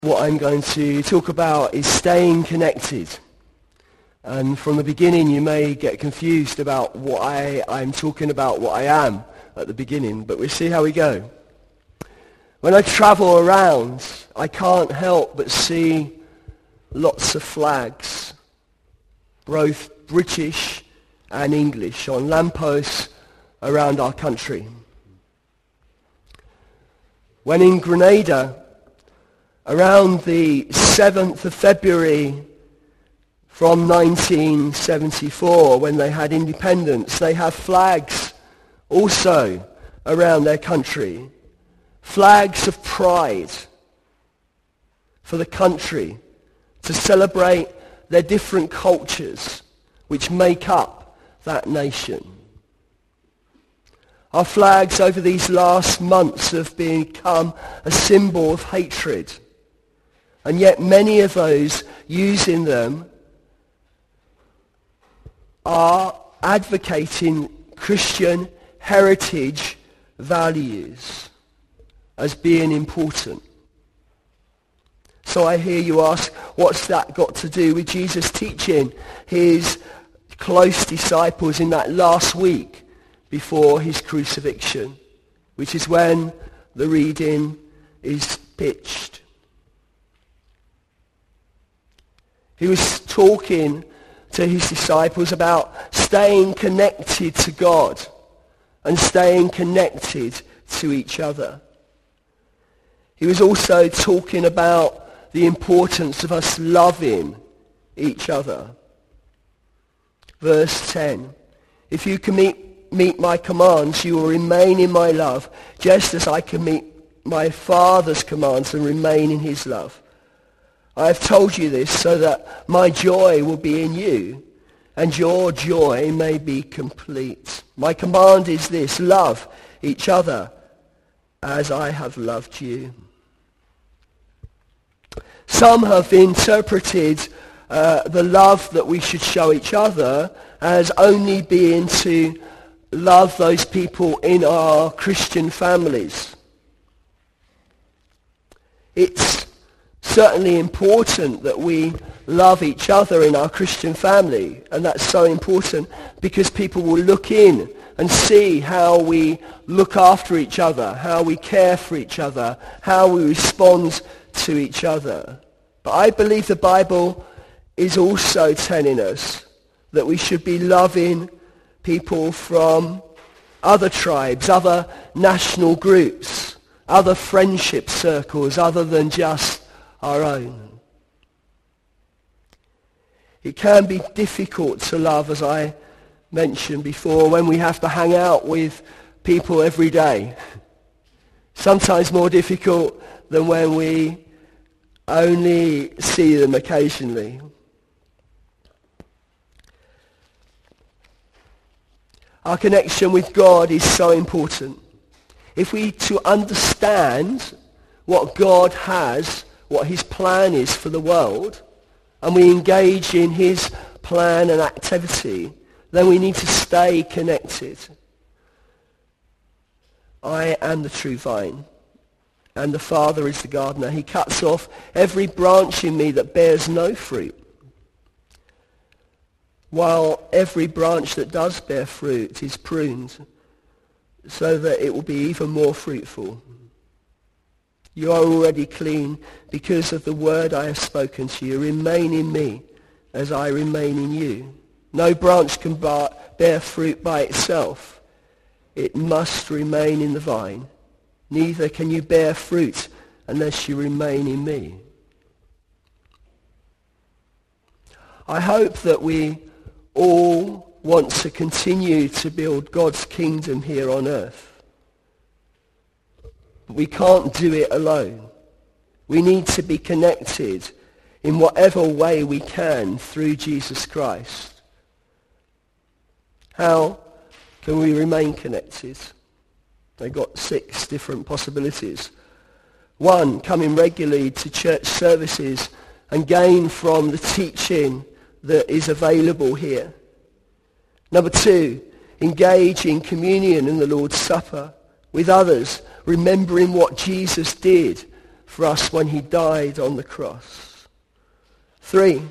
What I'm going to talk about is staying connected. And from the beginning you may get confused about what I'm talking about, what I am at the beginning, but we'll see how we go. When I travel around, I can't help but see lots of flags, both British and English, on lampposts around our country. When in Grenada, around the 7th of February from 1974, when they had independence, they have flags also around their country. Flags of pride for the country to celebrate their different cultures which make up that nation. Our flags over these last months have become a symbol of hatred. And yet many of those using them are advocating Christian heritage values as being important. So I hear you ask, what's that got to do with Jesus teaching his close disciples in that last week before his crucifixion, which is when the reading is pitched? He was talking to his disciples about staying connected to God and staying connected to each other. He was also talking about the importance of us loving each other. Verse 10, if you can meet my commands, you will remain in my love, just as I can meet my Father's commands and remain in his love. I have told you this so that my joy will be in you and your joy may be complete. My command is this: love each other as I have loved you. Some have interpreted the love that we should show each other as only being to love those people in our Christian families. It's certainly important that we love each other in our Christian family, and that's so important because people will look in and see how we look after each other, how we care for each other, how we respond to each other. But I believe the Bible is also telling us that we should be loving people from other tribes, other national groups, other friendship circles other than just our own. It can be difficult to love, as I mentioned before, when we have to hang out with people every day. Sometimes more difficult than when we only see them occasionally. Our connection with God is so important. If we to understand what God has, what his plan is for the world, and we engage in his plan and activity, then we need to stay connected. I am the true vine, and the Father is the gardener. He cuts off every branch in me that bears no fruit, while every branch that does bear fruit is pruned, so that it will be even more fruitful. You are already clean because of the word I have spoken to you. Remain in me as I remain in you. No branch can bear fruit by itself. It must remain in the vine. Neither can you bear fruit unless you remain in me. I hope that we all want to continue to build God's kingdom here on earth. We can't do it alone. We need to be connected in whatever way we can through Jesus Christ. How can we remain connected? They've got 6 different possibilities. 1, coming regularly to church services and gain from the teaching that is available here. Number 2, engage in communion in the Lord's Supper with others, remembering what Jesus did for us when he died on the cross. 3,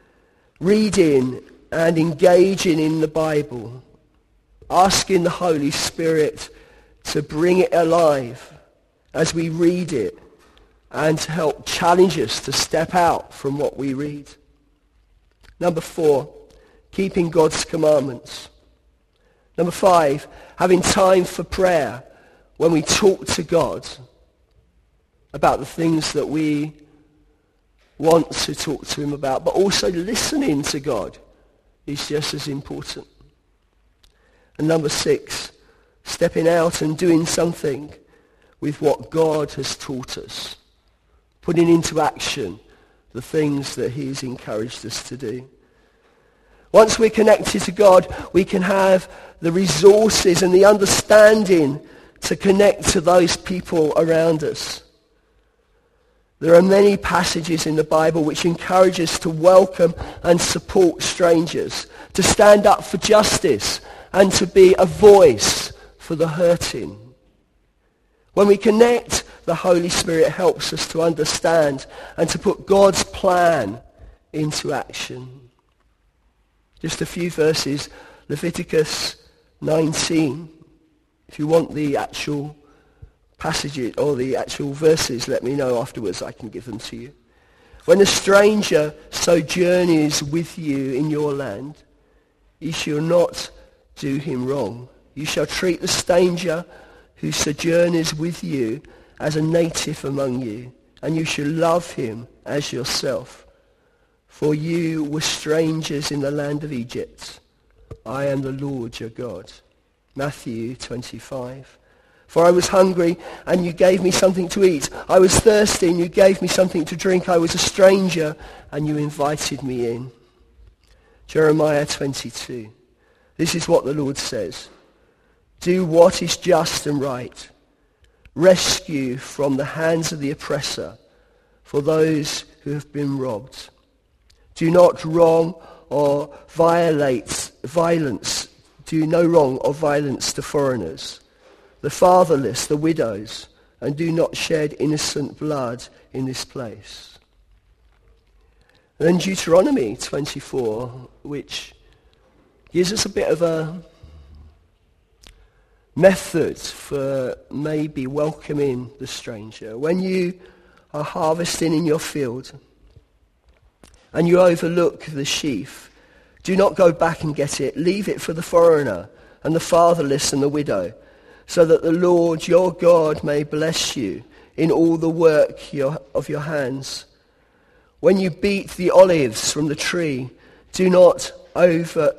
reading and engaging in the Bible, asking the Holy Spirit to bring it alive as we read it and to help challenge us to step out from what we read. Number 4, keeping God's commandments. Number 5, having time for prayer when we talk to God about the things that we want to talk to him about, but also listening to God is just as important. And number 6, stepping out and doing something with what God has taught us, putting into action the things that he's encouraged us to do. Once we're connected to God, we can have the resources and the understanding to connect to those people around us. There are many passages in the Bible which encourage us to welcome and support strangers, to stand up for justice and to be a voice for the hurting. When we connect, the Holy Spirit helps us to understand and to put God's plan into action. Just a few verses, Leviticus 19. If you want the actual passages or the actual verses, let me know afterwards. I can give them to you. When a stranger sojourns with you in your land, you shall not do him wrong. You shall treat the stranger who sojourns with you as a native among you, and you shall love him as yourself. For you were strangers in the land of Egypt. I am the Lord your God. Matthew 25. For I was hungry, and you gave me something to eat. I was thirsty, and you gave me something to drink. I was a stranger, and you invited me in. Jeremiah 22. This is what the Lord says. Do what is just and right. Rescue from the hands of the oppressor for those who have been robbed. Do not wrong or violence. Do no wrong or violence to foreigners, the fatherless, the widows, and do not shed innocent blood in this place. And then Deuteronomy 24, which gives us a bit of a method for maybe welcoming the stranger. When you are harvesting in your field and you overlook the sheaf, do not go back and get it. Leave it for the foreigner and the fatherless and the widow, so that the Lord your God may bless you in all the work of your hands. When you beat the olives from the tree, don't go over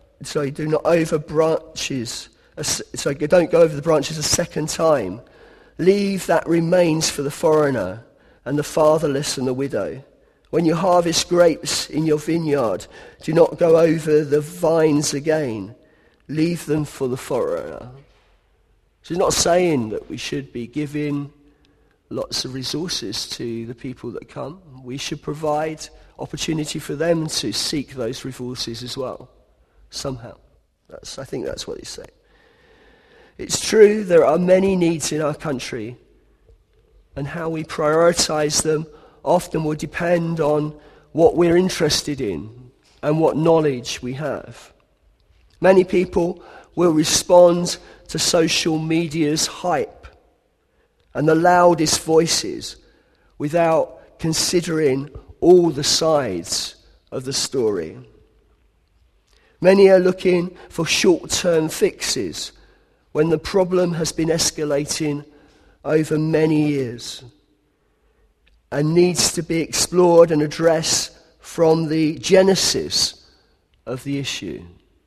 the branches a second time. Leave that remains for the foreigner and the fatherless and the widow. When you harvest grapes in your vineyard, do not go over the vines again. Leave them for the foreigner. So he's not saying that we should be giving lots of resources to the people that come. We should provide opportunity for them to seek those resources as well, somehow. I think that's what he's saying. It's true, there are many needs in our country, and how we prioritize them often will depend on what we're interested in and what knowledge we have. Many people will respond to social media's hype and the loudest voices without considering all the sides of the story. Many are looking for short-term fixes when the problem has been escalating over many years and needs to be explored and addressed from the genesis of the issue.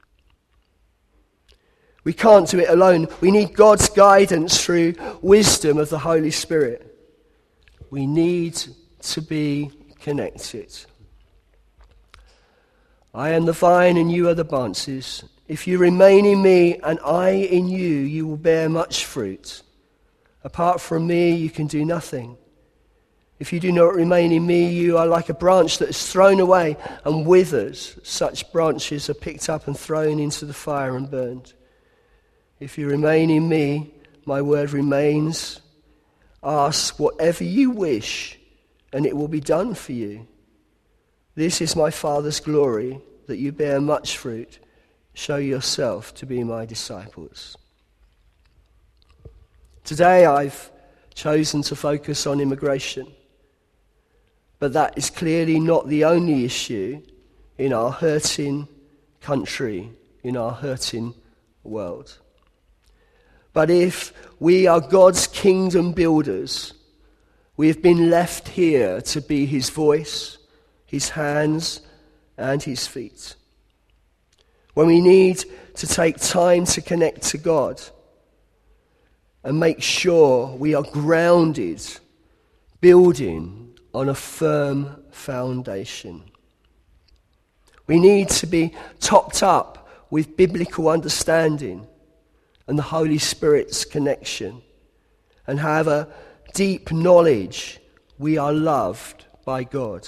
We can't do it alone. We need God's guidance through wisdom of the Holy Spirit. We need to be connected. I am the vine and you are the branches. If you remain in me and I in you, you will bear much fruit. Apart from me, you can do nothing. If you do not remain in me, you are like a branch that is thrown away and withers. Such branches are picked up and thrown into the fire and burned. If you remain in me, my word remains, Ask whatever you wish, and it will be done for you. This is my Father's glory, that you bear much fruit. Show yourself to be my disciples. Today I've chosen to focus on immigration, but that is clearly not the only issue in our hurting country, in our hurting world. But if we are God's kingdom builders, we have been left here to be his voice, his hands, and his feet. When we need to take time to connect to God and make sure we are grounded, building on a firm foundation. We need to be topped up with biblical understanding and the Holy Spirit's connection, and have a deep knowledge we are loved by God.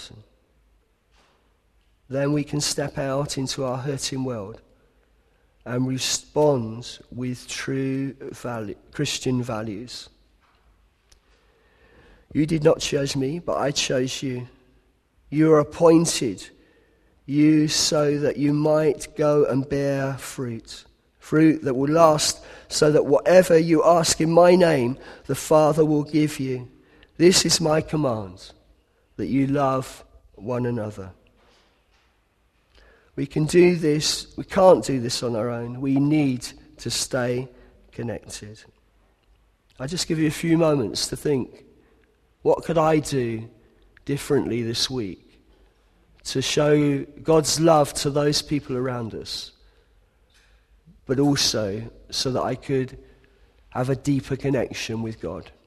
Then we can step out into our hurting world and respond with true Christian values. You did not choose me, but I chose you. You are appointed, you so that you might go and bear fruit. Fruit that will last, so that whatever you ask in my name, the Father will give you. This is my command, that you love one another. We can do this, we can't do this on our own. We need to stay connected. I'll just give you a few moments to think, what could I do differently this week to show God's love to those people around us, but also so that I could have a deeper connection with God?